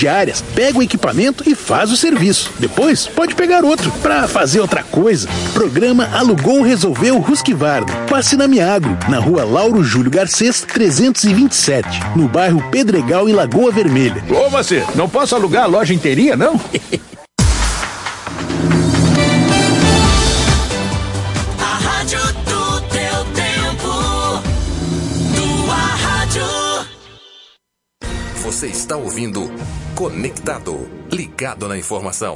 diárias. Pega o equipamento e faz o serviço. Depois, pode pegar outro para fazer outra coisa. Programa Alugou Resolveu Husqvarna. Passe na Miagro, na rua Lauro Júlio Garcês, 327, no bairro Pedregal, em Lagoa Vermelha. Ô, você, não posso alugar a loja inteirinha, não? A rádio do teu tempo. Tua rádio. Você está ouvindo Conectado, ligado na informação.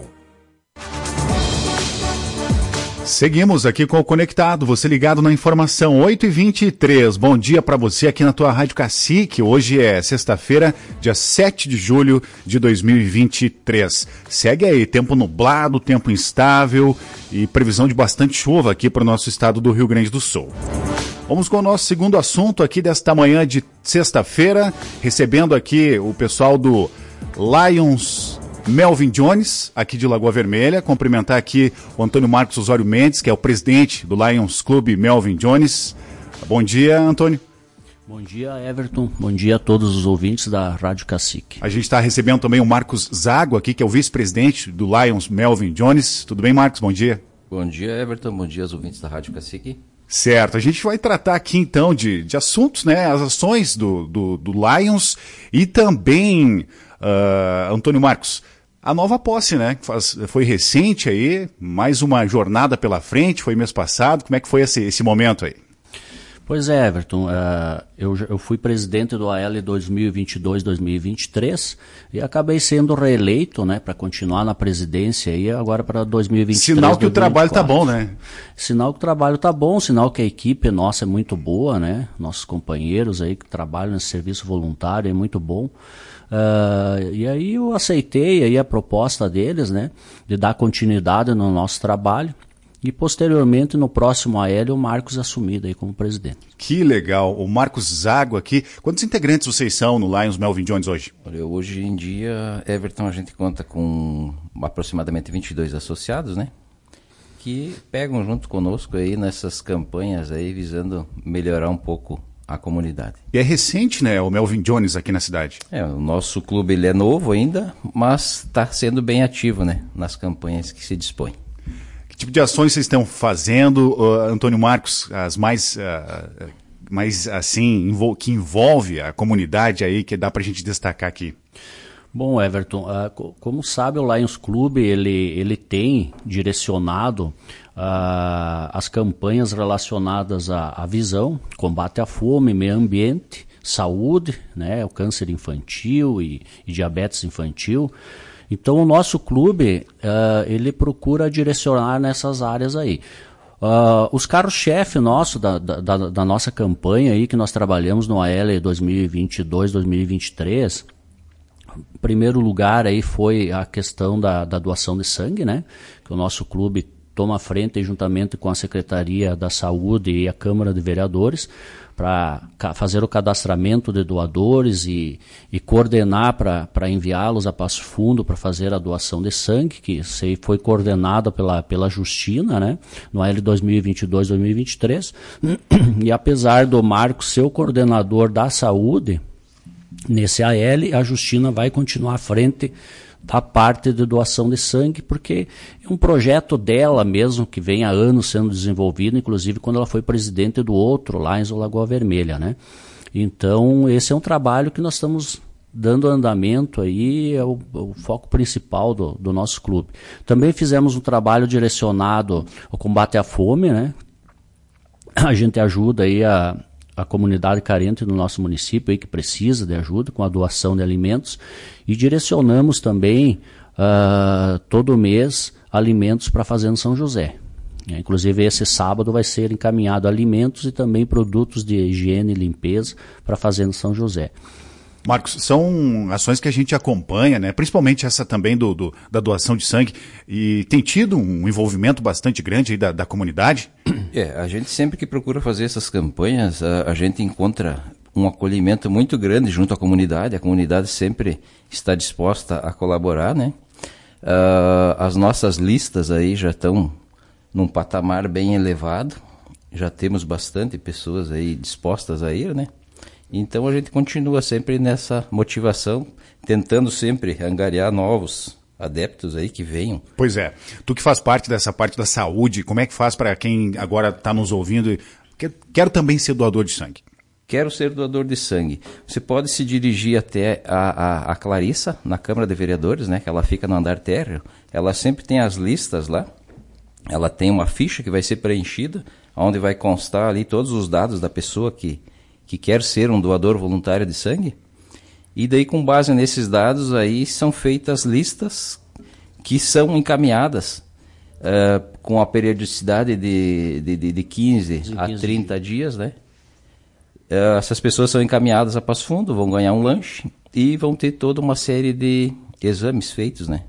Seguimos aqui com o Conectado, você ligado na informação, 8h23. Bom dia para você aqui na tua Rádio Cacique. Hoje é sexta-feira, dia 7 de julho de 2023. Segue aí, tempo nublado, tempo instável e previsão de bastante chuva aqui para o nosso estado do Rio Grande do Sul. Vamos com o nosso segundo assunto aqui desta manhã de sexta-feira, recebendo aqui o pessoal do Lions Melvin Jones, aqui de Lagoa Vermelha. Cumprimentar aqui o Antônio Marcos Osório Mendes, que é o presidente do Lions Clube Melvin Jones. Bom dia, Antônio. Bom dia, Everton. Bom dia a todos os ouvintes da Rádio Cacique. A gente está recebendo também o Marcos Zago aqui, que é o vice-presidente do Lions Melvin Jones. Tudo bem, Marcos? Bom dia. Bom dia, Everton. Bom dia aos ouvintes da Rádio Cacique. Certo, a gente vai tratar aqui então de assuntos, né, as ações do Lions e também, Antônio Marcos, a nova posse, né, foi recente aí, mais uma jornada pela frente, foi mês passado, como é que foi esse momento aí? Pois é, Everton, eu fui presidente do AL 2022-2023 e acabei sendo reeleito, né, para continuar na presidência aí agora para 2023. Sinal que 2024. O trabalho tá bom, né? Sinal que o trabalho tá bom, sinal que a equipe nossa é muito boa, né? Nossos companheiros aí que trabalham nesse serviço voluntário é muito bom. E aí eu aceitei aí a proposta deles, né, de dar continuidade no nosso trabalho. E posteriormente, no próximo AL, o Marcos assumido aí como presidente. Que legal. O Marcos Zago aqui. Quantos integrantes vocês são no Lions Melvin Jones hoje? Olha, hoje em dia, Everton, a gente conta com aproximadamente 22 associados, né? Que pegam junto conosco aí nessas campanhas aí, visando melhorar um pouco a comunidade. E é recente, né, o Melvin Jones aqui na cidade? O nosso clube ele é novo ainda, mas está sendo bem ativo, né? Nas campanhas que se dispõe. Que tipo de ações vocês estão fazendo, Antônio Marcos, as mais assim, que envolve a comunidade aí, que dá para a gente destacar aqui? Bom, Everton, como sabe, o Lions Clube ele tem direcionado as campanhas relacionadas à visão, combate à fome, meio ambiente, saúde, né, o câncer infantil e diabetes infantil. Então o nosso clube, ele procura direcionar nessas áreas aí. Os carros-chefe nossos da nossa campanha aí, que nós trabalhamos no AL 2022-2023, em primeiro lugar aí foi a questão da doação de sangue, né? Que o nosso clube toma frente juntamente com a Secretaria da Saúde e a Câmara de Vereadores para fazer o cadastramento de doadores e coordenar para enviá-los a Passo Fundo para fazer a doação de sangue, que foi coordenada pela Justina, né, no AL 2022-2023. E apesar do Marcos ser o coordenador da saúde, nesse AL, a Justina vai continuar à frente da parte de doação de sangue, porque é um projeto dela mesmo, que vem há anos sendo desenvolvido, inclusive quando ela foi presidente do outro, Lions do Lagoa Vermelha, né? Então, esse é um trabalho que nós estamos dando andamento aí, é o foco principal do nosso clube. Também fizemos um trabalho direcionado ao combate à fome, né? A gente ajuda aí a comunidade carente do nosso município aí, que precisa de ajuda com a doação de alimentos, e direcionamos também todo mês alimentos para a Fazenda São José. Inclusive esse sábado vai ser encaminhado alimentos e também produtos de higiene e limpeza para a Fazenda São José. Marcos, são ações que a gente acompanha, né? Principalmente essa também da doação de sangue, e tem tido um envolvimento bastante grande aí da comunidade? A gente sempre que procura fazer essas campanhas, a gente encontra um acolhimento muito grande junto à comunidade. A comunidade sempre está disposta a colaborar, né? As nossas listas aí já estão num patamar bem elevado, já temos bastante pessoas aí dispostas a ir, né? Então a gente continua sempre nessa motivação, tentando sempre angariar novos adeptos aí que venham. Pois é. Tu que faz parte dessa parte da saúde, como é que faz para quem agora está nos ouvindo e quero também ser doador de sangue? Quero ser doador de sangue. Você pode se dirigir até a Clarissa, na Câmara de Vereadores, né, que ela fica no andar térreo. Ela sempre tem as listas lá. Ela tem uma ficha que vai ser preenchida, onde vai constar ali todos os dados da pessoa que quer ser um doador voluntário de sangue. E daí, com base nesses dados, aí são feitas listas que são encaminhadas com a periodicidade de 15 a 30 dias, né? Essas pessoas são encaminhadas a Passo Fundo, vão ganhar um lanche e vão ter toda uma série de exames feitos, né?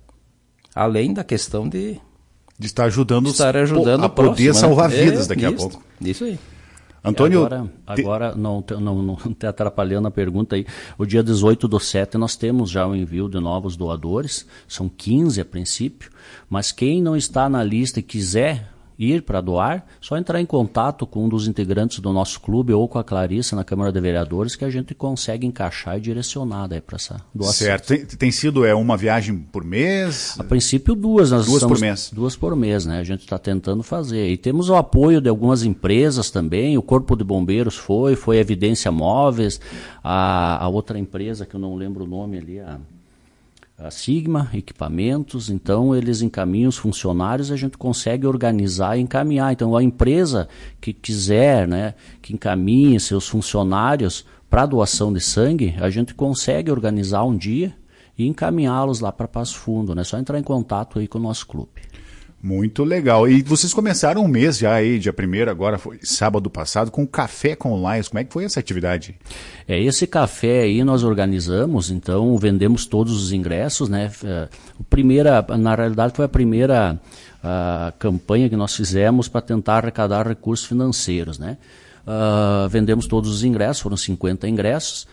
Além da questão de estar ajudando, a poder salvar vidas daqui a pouco. Isso aí. Antônio... Agora não te atrapalhando a pergunta aí, o dia 18/7 nós temos já o envio de novos doadores, são 15 a princípio, mas quem não está na lista e quiser ir para doar, só entrar em contato com um dos integrantes do nosso clube ou com a Clarissa na Câmara de Vereadores que a gente consegue encaixar e direcionar para essa doação. Certo. Tem sido uma viagem por mês? A princípio duas. Por mês? 2 por mês, né? A gente está tentando fazer. E temos o apoio de algumas empresas também, o Corpo de Bombeiros foi a Evidência Móveis, a outra empresa que eu não lembro o nome ali, a Sigma Equipamentos, então eles encaminham os funcionários, a gente consegue organizar e encaminhar. Então a empresa que quiser, né, que encaminhe seus funcionários para doação de sangue, a gente consegue organizar um dia e encaminhá-los lá para Passo Fundo, né? Só entrar em contato aí com o nosso clube. Muito legal. E vocês começaram um mês já aí, dia 1º, agora foi sábado passado, com Café com Lions. Como é que foi essa atividade? Esse café aí nós organizamos, então vendemos todos os ingressos, né? Na realidade foi a primeira campanha que nós fizemos para tentar arrecadar recursos financeiros, né? Vendemos todos os ingressos, foram 50 ingressos.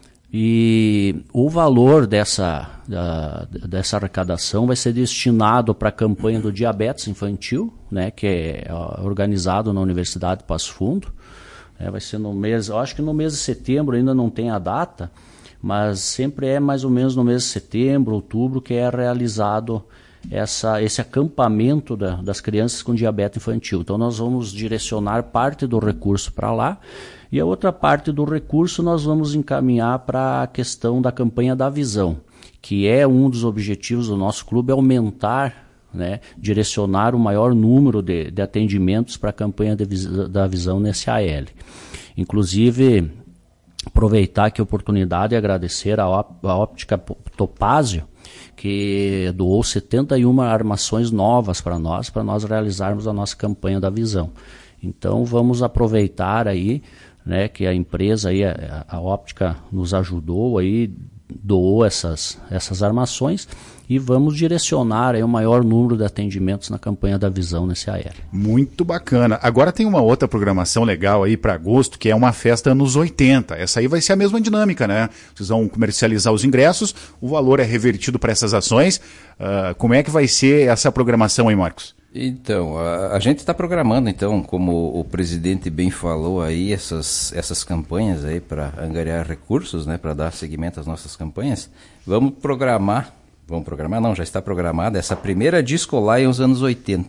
E o valor dessa arrecadação vai ser destinado para a campanha do diabetes infantil, né, que é organizado na Universidade de Passo Fundo. Vai ser no mês, eu acho que no mês de setembro, ainda não tem a data, mas sempre é mais ou menos no mês de setembro, outubro, que é realizado esse acampamento das crianças com diabetes infantil. Então nós vamos direcionar parte do recurso para lá e a outra parte do recurso nós vamos encaminhar para a questão da campanha da visão, que é um dos objetivos do nosso clube, aumentar, né, direcionar o maior número de atendimentos para a campanha da visão nesse AL. Inclusive, aproveitar aqui a oportunidade e agradecer a Óptica Topázio, que doou 71 armações novas para nós realizarmos a nossa campanha da visão. Então vamos aproveitar aí, né, que a empresa aí, a Óptica nos ajudou aí, doou essas armações e vamos direcionar aí o maior número de atendimentos na campanha da visão nesse AL. Muito bacana. Agora tem uma outra programação legal aí para agosto, que é uma festa anos 80. Essa aí vai ser a mesma dinâmica, né? Vocês vão comercializar os ingressos, o valor é revertido para essas ações. Como é que vai ser essa programação aí, Marcos? Então, a gente está programando, então, como o presidente bem falou aí, essas campanhas aí para angariar recursos, né, para dar seguimento às nossas campanhas. Vamos programar não, já está programada essa primeira Disco Lions anos 80.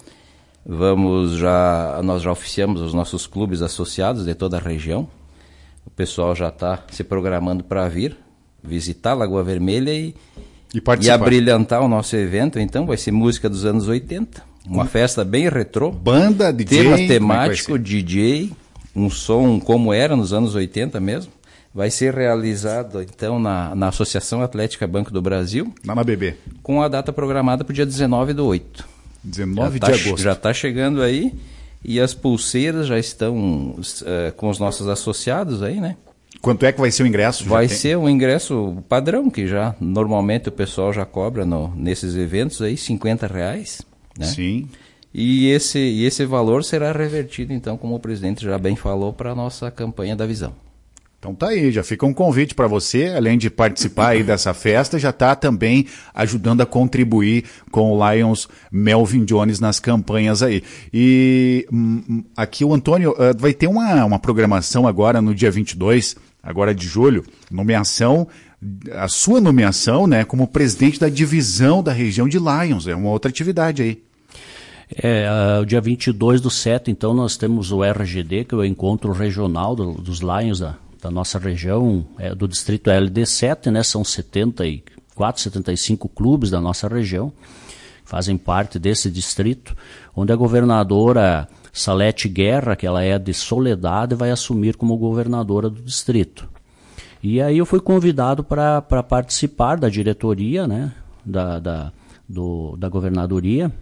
Nós já oficiamos os nossos clubes associados de toda a região. O pessoal já está se programando para vir visitar Lagoa Vermelha e abrilhantar o nosso evento. Então vai ser música dos anos 80, uma festa bem retrô. Banda, DJ, tema temático, DJ, um som como era nos anos 80 mesmo. Vai ser realizado, então, na Associação Atlética Banco do Brasil. Lá na BB. Com a data programada para o dia 19/8. 19 de agosto. Já está chegando aí. E as pulseiras já estão com os nossos associados aí, né? Quanto é que vai ser o ingresso? Vai ser um ingresso padrão, que já normalmente o pessoal já cobra nesses eventos aí, R$50, né? Sim. E esse valor será revertido, então, como o presidente já bem falou, para a nossa campanha da visão. Então tá aí, já fica um convite para você, além de participar aí dessa festa, já tá também ajudando a contribuir com o Lions Melvin Jones nas campanhas aí. E aqui o Antônio vai ter uma programação agora no dia 22, agora de julho, a sua nomeação, né, como presidente da divisão da região de Lions, é uma outra atividade aí. O dia 22/7, então, nós temos o RGD, que é o Encontro Regional dos Lions da nossa região, do distrito LD7, né? São 74, 75 clubes da nossa região, que fazem parte desse distrito, onde a governadora Salete Guerra, que ela é de Soledade, vai assumir como governadora do distrito. E aí eu fui convidado para participar da diretoria, né? da governadoria,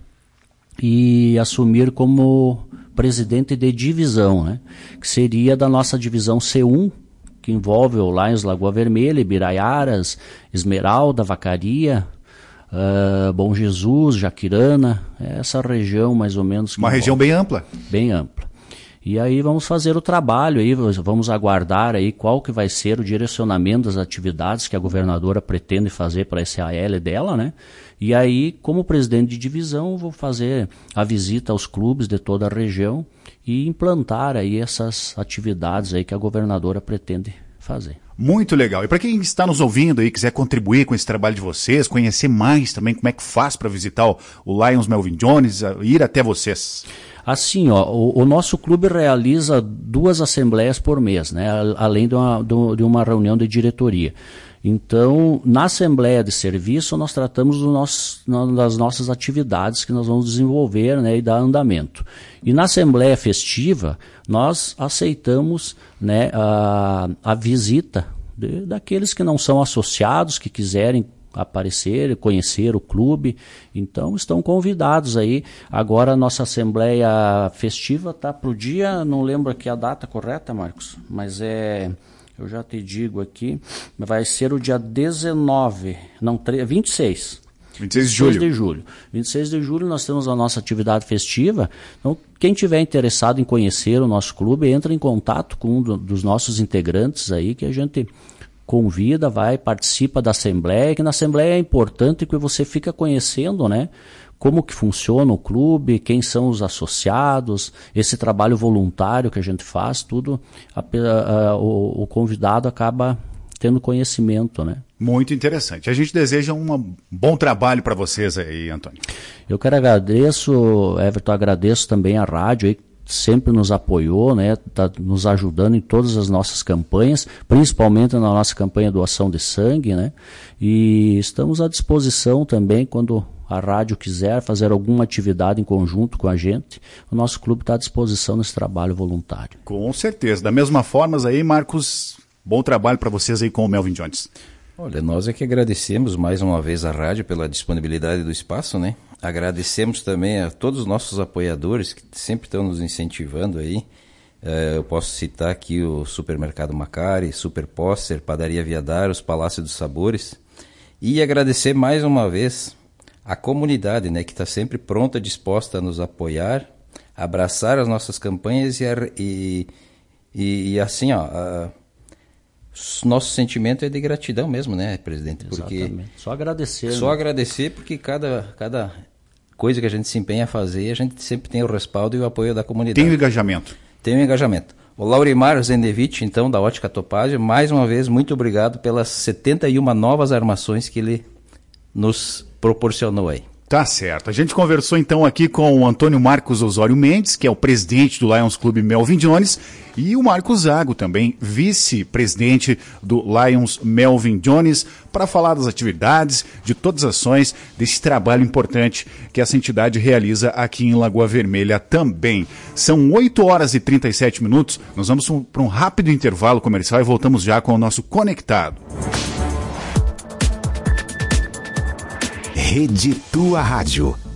e assumir como presidente de divisão, né? Que seria da nossa divisão C1, que envolve o Lions Lagoa Vermelha, Ibiraiaras, Esmeralda, Vacaria, Bom Jesus, Jaquirana, essa região mais ou menos. Uma região bem ampla. Bem ampla. E aí vamos fazer o trabalho, aí vamos aguardar aí qual que vai ser o direcionamento das atividades que a governadora pretende fazer para a SAL dela, né? E aí, como presidente de divisão, vou fazer a visita aos clubes de toda a região e implantar aí essas atividades aí que a governadora pretende fazer. Muito legal. E para quem está nos ouvindo aí, quiser contribuir com esse trabalho de vocês, conhecer mais também como é que faz para visitar o Lions Melvin Jones, ir até vocês. Assim, o nosso clube realiza 2 assembleias por mês, né, além de uma reunião de diretoria. Então, na assembleia de serviço, nós tratamos das nossas atividades que nós vamos desenvolver, né, e dar andamento. E na assembleia festiva, nós aceitamos, né, a visita daqueles que não são associados, que quiserem aparecer, conhecer o clube. Então estão convidados aí. Agora a nossa assembleia festiva está para o dia, não lembro aqui a data correta, Marcos, mas eu já te digo aqui, vai ser o dia 26 de julho. 26 de julho nós temos a nossa atividade festiva. Então, quem tiver interessado em conhecer o nosso clube, entra em contato com um dos nossos integrantes aí, que a gente convida, participa da assembleia, que na assembleia é importante que você fica conhecendo, né, como que funciona o clube, quem são os associados, esse trabalho voluntário que a gente faz, tudo, o convidado acaba tendo conhecimento, né. Muito interessante. A gente deseja um bom trabalho para vocês aí, Antônio. Eu Everton, agradeço também a rádio aí, sempre nos apoiou, né, tá nos ajudando em todas as nossas campanhas, principalmente na nossa campanha doação de sangue, né, e estamos à disposição também quando a rádio quiser fazer alguma atividade em conjunto com a gente, o nosso clube está à disposição nesse trabalho voluntário. Com certeza. Da mesma forma aí, Marcos, bom trabalho para vocês aí com o Melvin Jones. Olha, nós é que agradecemos mais uma vez a rádio pela disponibilidade do espaço, né? Agradecemos também a todos os nossos apoiadores que sempre estão nos incentivando aí. Eu posso citar aqui o Supermercado Macari, Super Póster, Padaria Viadaros, Palácio dos Sabores. E agradecer mais uma vez a comunidade, né, que está sempre pronta, disposta a nos apoiar, abraçar as nossas campanhas e assim, nosso sentimento é de gratidão mesmo, né, presidente? Porque exatamente. Só agradecer. Só agradecer, porque cada coisa que a gente se empenha a fazer, a gente sempre tem o respaldo e o apoio da comunidade. Tem o engajamento. Tem o engajamento. O Laurimar Zendevich, então, da Ótica Topázio, mais uma vez, muito obrigado pelas 71 novas armações que ele nos proporcionou aí. Tá certo. A gente conversou então aqui com o Antônio Marcos Osório Mendes, que é o presidente do Lions Clube Melvin Jones, e o Marcos Zago, também vice-presidente do Lions Melvin Jones, para falar das atividades, de todas as ações, desse trabalho importante que essa entidade realiza aqui em Lagoa Vermelha também. São 8 horas e 37 minutos, nós vamos para um rápido intervalo comercial e voltamos já com o nosso Conectado. Rede Tua Rádio.